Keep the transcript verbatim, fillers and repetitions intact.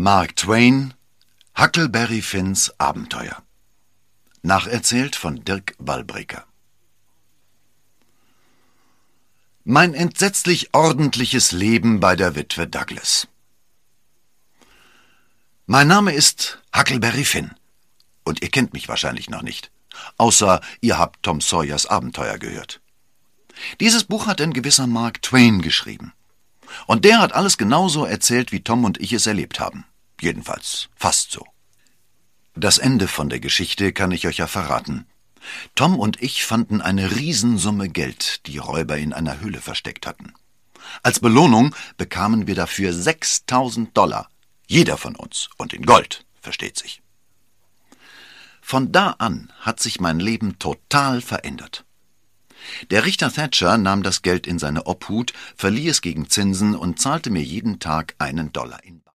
Mark Twain, Huckleberry Finns Abenteuer. Nacherzählt von Dirk Wallbreker. Mein entsetzlich ordentliches Leben bei der Witwe Douglas. Mein Name ist Huckleberry Finn und ihr kennt mich wahrscheinlich noch nicht, außer ihr habt Tom Sawyers Abenteuer gehört. Dieses Buch hat ein gewisser Mark Twain geschrieben. Und der hat alles genauso erzählt, wie Tom und ich es erlebt haben. Jedenfalls fast so. Das Ende von der Geschichte kann ich euch ja verraten. Tom und ich fanden eine Riesensumme Geld, die Räuber in einer Höhle versteckt hatten. Als Belohnung bekamen wir dafür sechstausend Dollar. Jeder von uns. Und in Gold, versteht sich. Von da an hat sich mein Leben total verändert. Der Richter Thatcher nahm das Geld in seine Obhut, verlieh es gegen Zinsen und zahlte mir jeden Tag einen Dollar in